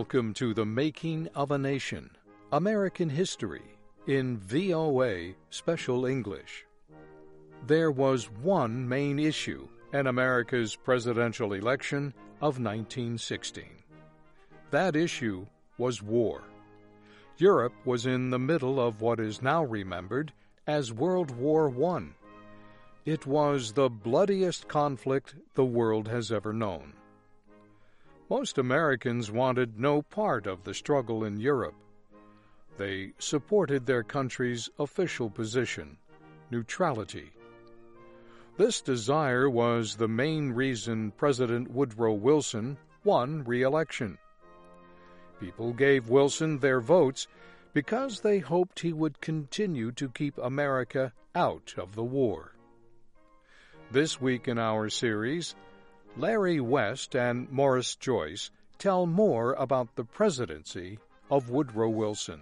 Welcome to The Making of a Nation, American History, in VOA Special English. There was one main issue in America's presidential election of 1916. That issue was war. Europe was in the middle of what is now remembered as World War I. It was the bloodiest conflict the world has ever known. Most Americans wanted no part of the struggle in Europe. They supported their country's official position, neutrality. This desire was the main reason President Woodrow Wilson won re-election. People gave Wilson their votes because they hoped he would continue to keep America out of the war. This week in our series, Larry West and Morris Joyce tell more about the presidency of Woodrow Wilson.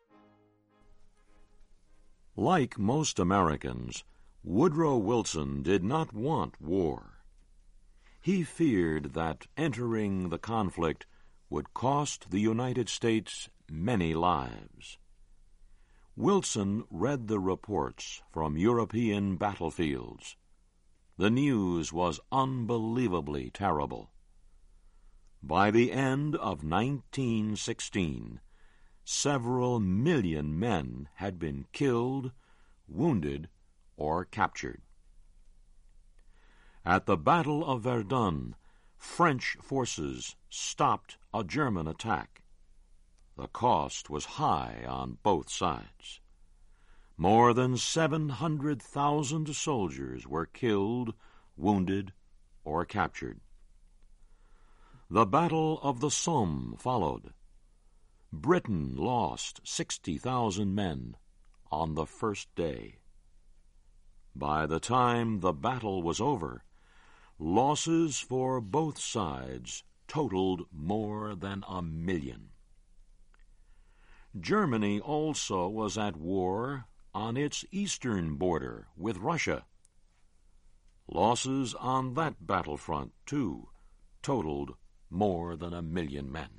Like most Americans, Woodrow Wilson did not want war. He feared that entering the conflict would cost the United States many lives. Wilson read the reports from European battlefields. The news was unbelievably terrible. By the end of 1916, several million men had been killed, wounded, or captured. At the Battle of Verdun, French forces stopped a German attack. The cost was high on both sides. More than 700,000 soldiers were killed, wounded, or captured. The Battle of the Somme followed. Britain lost 60,000 men on the first day. By the time the battle was over, losses for both sides totaled more than 1 million. Germany also was at war on its eastern border with Russia. Losses on that battlefront, too, totaled more than 1 million men.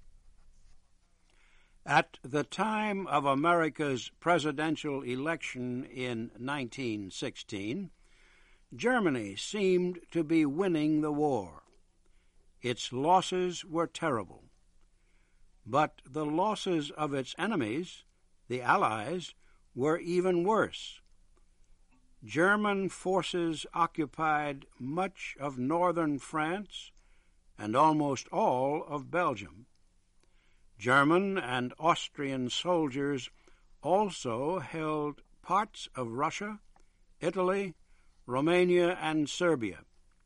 At the time of America's presidential election in 1916, Germany seemed to be winning the war. Its losses were terrible. But the losses of its enemies, the Allies, were even worse. German forces occupied much of northern France and almost all of Belgium. German and Austrian soldiers also held parts of Russia, Italy, Romania, and Serbia.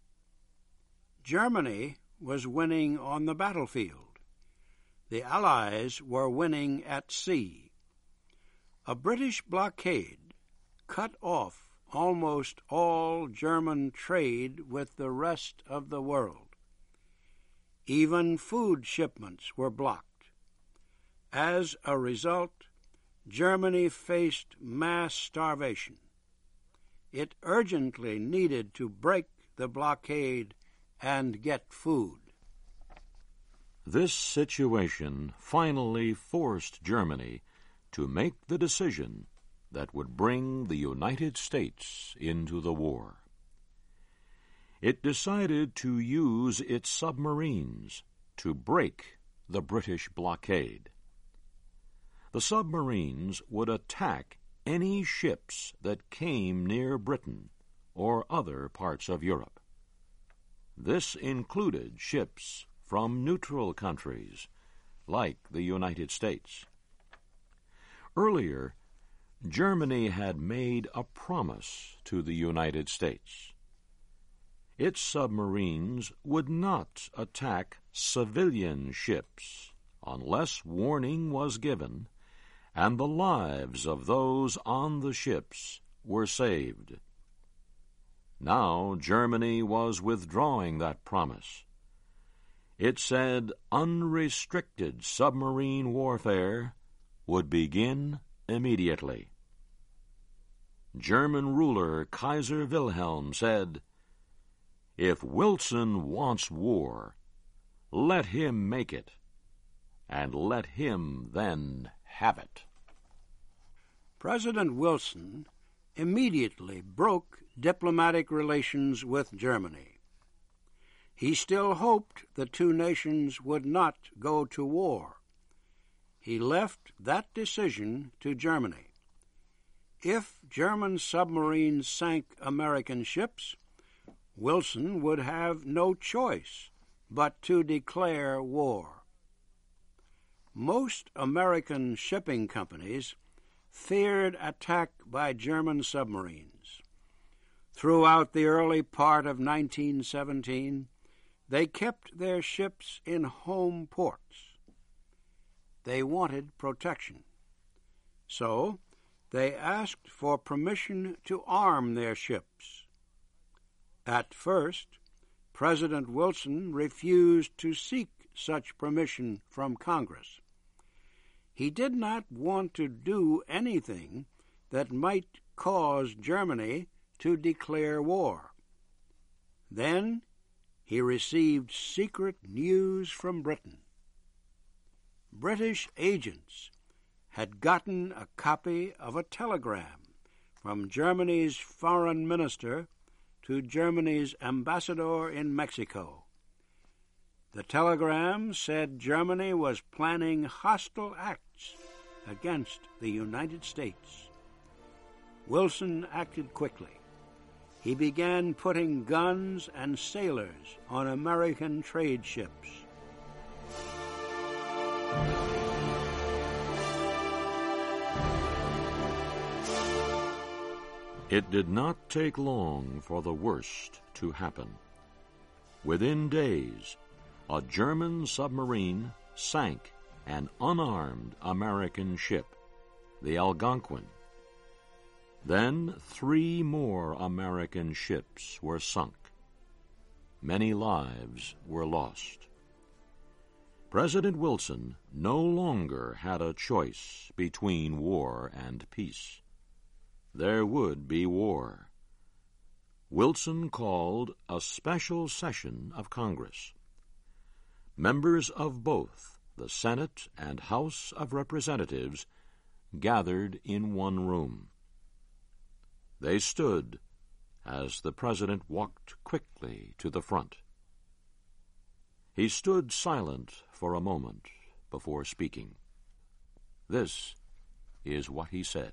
Germany was winning on the battlefield. The Allies were winning at sea. A British blockade cut off almost all German trade with the rest of the world. Even food shipments were blocked. As a result, Germany faced mass starvation. It urgently needed to break the blockade and get food. This situation finally forced Germany to make the decision that would bring the United States into the war. It decided to use its submarines to break the British blockade. The submarines would attack any ships that came near Britain or other parts of Europe. This included ships from neutral countries like the United States. Earlier, Germany had made a promise to the United States. Its submarines would not attack civilian ships unless warning was given and the lives of those on the ships were saved. Now Germany was withdrawing that promise. It said unrestricted submarine warfare would begin immediately. German ruler Kaiser Wilhelm said, "If Wilson wants war, let him make it. and let him then have it. President Wilson immediately broke diplomatic relations with Germany. He still hoped the two nations would not go to war. He left that decision to Germany. If German submarines sank American ships, Wilson would have no choice but to declare war. Most American shipping companies feared attack by German submarines. Throughout the early part of 1917, they kept their ships in home ports. They wanted protection. So they asked for permission to arm their ships. At first, President Wilson refused to seek such permission from Congress. He did not want to do anything that might cause Germany to declare war. Then he received secret news from Britain. British agents had gotten a copy of a telegram from Germany's foreign minister to Germany's ambassador in Mexico. The telegram said Germany was planning hostile acts against the United States. Wilson acted quickly. He began putting guns and sailors on American trade ships. It did not take long for the worst to happen. Within days, a German submarine sank an unarmed American ship, the Algonquin. Then 3 more American ships were sunk. Many lives were lost. President Wilson no longer had a choice between war and peace. There would be war. Wilson called a special session of Congress. Members of both the Senate and House of Representatives gathered in one room. They stood as the President walked quickly to the front. He stood silent for a moment before speaking. This is what he said.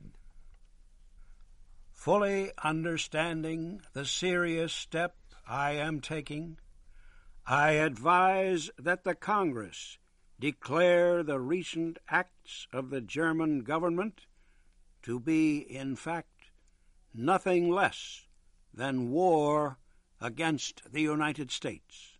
Fully understanding the serious step I am taking, I advise that the Congress declare the recent acts of the German government to be, in fact, nothing less than war against the United States.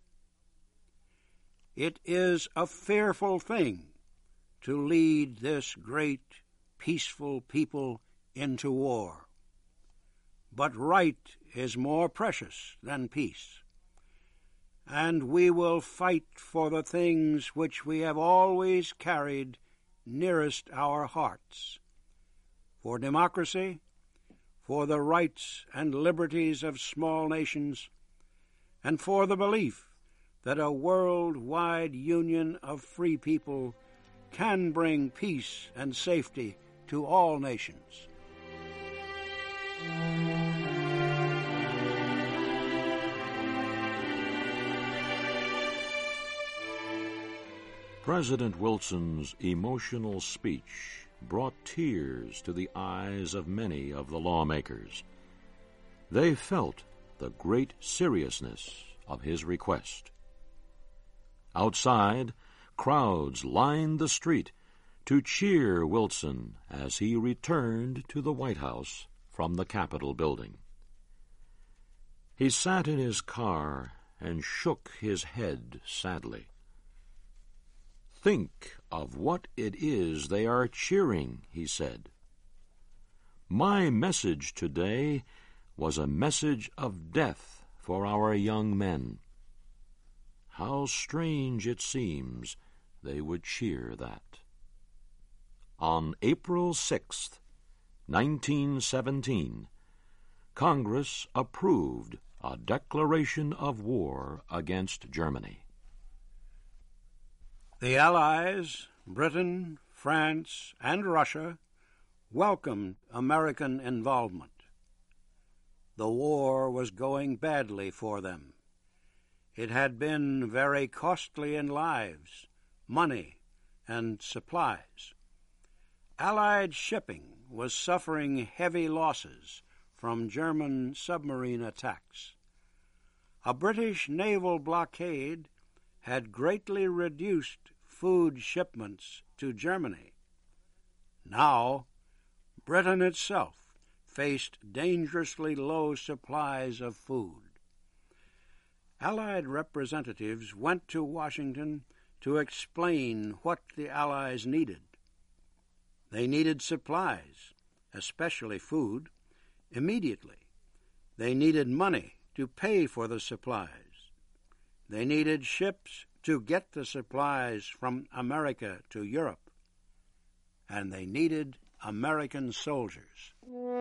It is a fearful thing to lead this great, peaceful people into war. But right is more precious than peace, and we will fight for the things which we have always carried nearest our hearts, for democracy, for the rights and liberties of small nations, and for the belief that a worldwide union of free people can bring peace and safety to all nations. President Wilson's emotional speech brought tears to the eyes of many of the lawmakers. They felt the great seriousness of his request. Outside, crowds lined the street to cheer Wilson as he returned to the White House from the Capitol building. He sat in his car and shook his head sadly. "Think of what it is they are cheering," he said. "My message today was a message of death for our young men. How strange it seems they would cheer that." On April 6th, 1917, Congress approved a declaration of war against Germany. The Allies, Britain, France, and Russia, welcomed American involvement. The war was going badly for them. It had been very costly in lives, money, and supplies. Allied shipping was suffering heavy losses from German submarine attacks. A British naval blockade had greatly reduced food shipments to Germany. Now, Britain itself faced dangerously low supplies of food. Allied representatives went to Washington to explain what the Allies needed. They needed supplies, especially food, immediately. They needed money to pay for the supplies. They needed ships to get the supplies from America to Europe. And they needed American soldiers.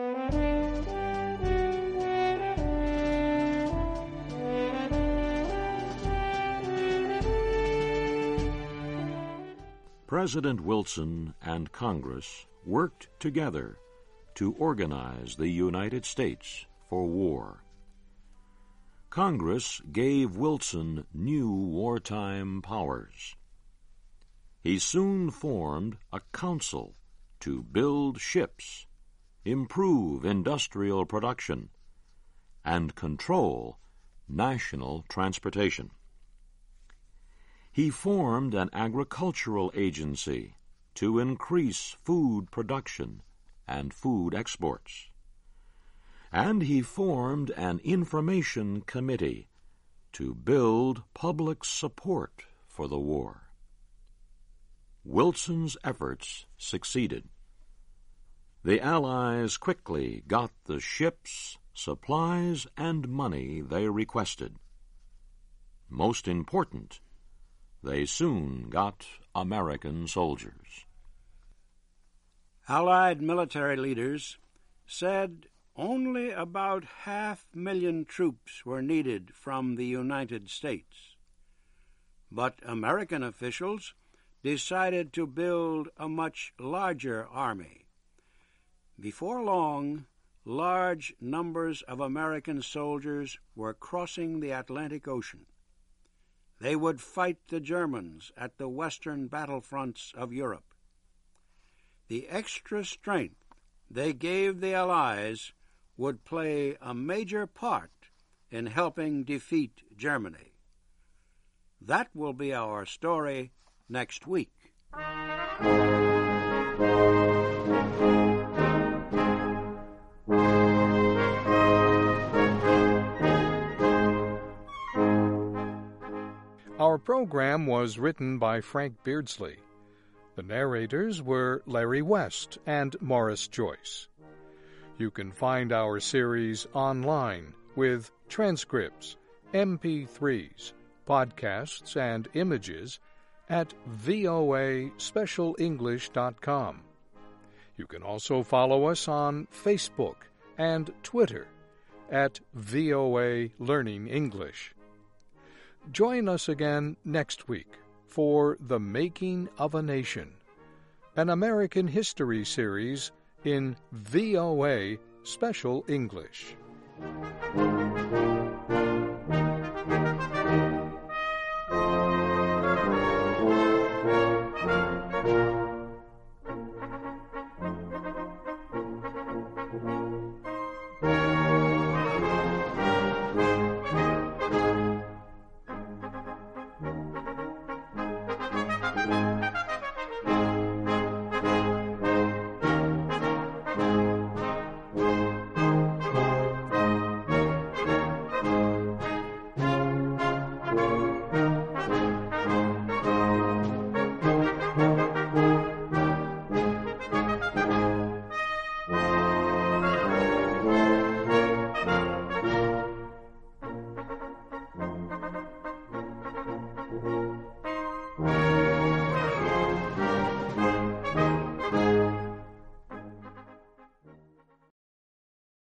President Wilson and Congress worked together to organize the United States for war. Congress gave Wilson new wartime powers. He soon formed a council to build ships, improve industrial production, and control national transportation. He formed an agricultural agency to increase food production and food exports. And he formed an information committee to build public support for the war. Wilson's efforts succeeded. The Allies quickly got the ships, supplies, and money they requested. Most important, they soon got American soldiers. Allied military leaders said only about 500,000 troops were needed from the United States. But American officials decided to build a much larger army. Before long, large numbers of American soldiers were crossing the Atlantic Ocean. They would fight the Germans at the western battlefronts of Europe. The extra strength they gave the Allies would play a major part in helping defeat Germany. That will be our story next week. Our program was written by Frank Beardsley. The narrators were Larry West and Morris Joyce. You can find our series online with transcripts, MP3s, podcasts, and images at voaspecialenglish.com. You can also follow us on Facebook and Twitter at VOA Learning English. Join us again next week for The Making of a Nation, an American history series in VOA Special English.